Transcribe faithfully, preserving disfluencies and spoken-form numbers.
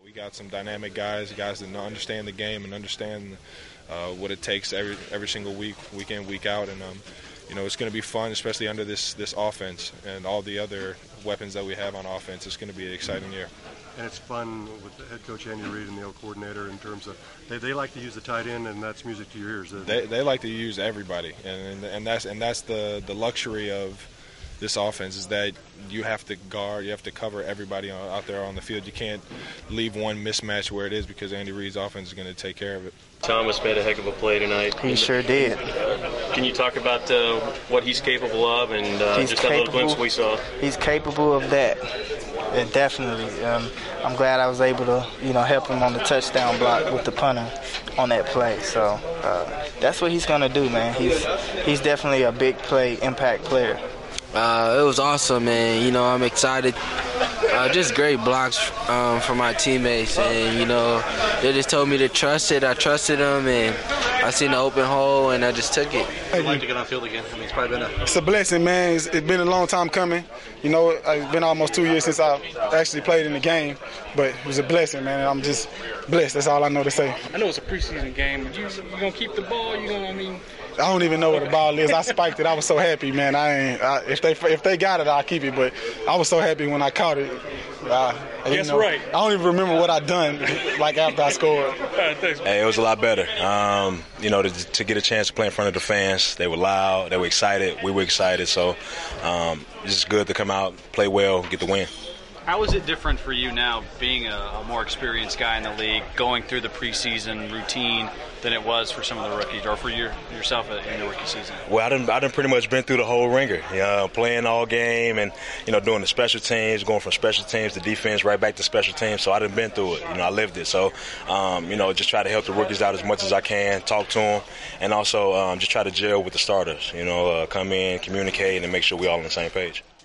We got some dynamic guys, guys that understand the game and understand uh, what it takes every every single week, week in, week out, and um, you know, it's going to be fun, especially under this this offense and all the other weapons that we have on offense. It's going to be an exciting year. And it's fun with the head coach Andy Reid and the L coordinator in terms of they, they like to use the tight end, and that's music to your ears. They they like to use everybody, and and that's and that's the the luxury of this offense, is that you have to guard, you have to cover everybody out there on the field. You can't leave one mismatch where it is, because Andy Reid's offense is going to take care of it. Thomas made a heck of a play tonight. He sure did. Can you talk about uh, what he's capable of, and uh, just that little glimpse we saw? He's capable of that. Yeah, definitely. Um, I'm glad I was able to, you know, help him on the touchdown block with the punter on that play. So uh, that's what he's gonna do, man. He's he's definitely a big play, impact player. Uh, it was awesome, man. You know, I'm excited. Uh, just great blocks um, from my teammates, and you know, they just told me to trust it. I trusted them, and I seen the open hole, and I just took it. I'd like to get on field again. I mean, it's probably been a. It's a blessing, man. It's, it's been a long time coming. You know, it's been almost two years since I actually played in the game, but it was a blessing, man. I'm just blessed. That's all I know to say. I know it's a preseason game, but you you gonna keep the ball? You gonna, I mean. I don't even know what the ball is. I spiked it. I was so happy, man. I ain't. I, if they if they got it, I'll keep it. But I was so happy when I caught it. Uh, That's know, right. I don't even remember what I done like after I scored. Hey, it was a lot better. Um, you know, to, to get a chance to play in front of the fans. They were loud. They were excited. We were excited. So um, it's just good to come out, play well, get the win. How is it different for you now, being a, a more experienced guy in the league, going through the preseason routine than it was for some of the rookies, or for your, yourself in your rookie season? Well, I done, I done pretty much been through the whole ringer, you know, playing all game and, you know, doing the special teams, going from special teams to defense, right back to special teams. So I done been through it. You know, I lived it. So, um, you know, just try to help the rookies out as much as I can, talk to them, and also um, just try to gel with the starters, you know, uh, come in, communicate, and make sure we're all on the same page.